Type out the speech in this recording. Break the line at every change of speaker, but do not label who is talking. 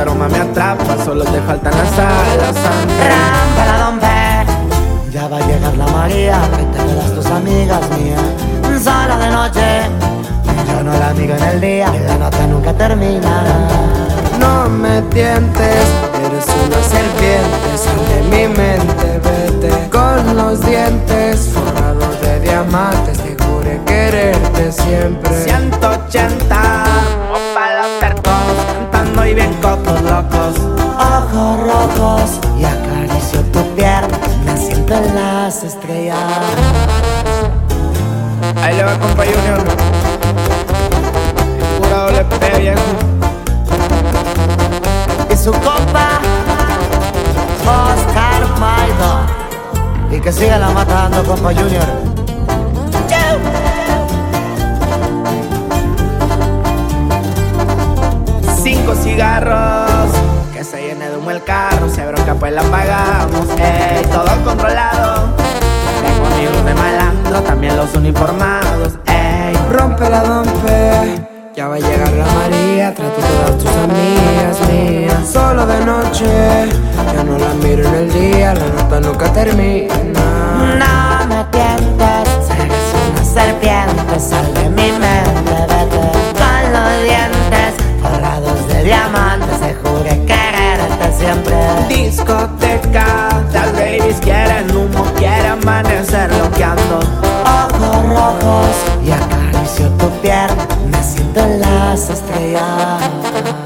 aroma me atrapa, solo te faltan las alas.
Rámpala, don P. Ya va a llegar la María, que te quedas tus amigas mías. Sola de noche, yo no la amigo en el día, y la nota nunca termina.
No me tientes, eres una serpiente, sal de mi mente, vete. Con los dientes forrados de diamantes, te juré quererte siempre. 180, o para los tercos, cantando y bien cocos locos.
Ojos rojos, y acaricio tu pierna, me siento en las estrellas.
Ahí le va compa Junior, pura doble P, viejo.
Y su compa Oscar Maido. Y que siga la matando, compa Junior. ¡Chau!
5 cigarros, que se llene de humo el carro. Si hay bronca pues la pagamos, ey, todo controlado. Tengo amigos de malandro, también los uniformados, ey. Rompe la dompe, ya va a llegar la María. Trato todas tus amigas mías. Solo de noche, ya no la miro en el día. La nota nunca termina.
No me tientes, eres una serpiente, sal de mi mente, vete. Con los dientes forrados de diamantes, te juré quererte siempre.
Discoteca, las babies quieren humo, quieren amanecer loqueando.
Ojos rojos, y acaricio tu pierna, me siento en las estrellas.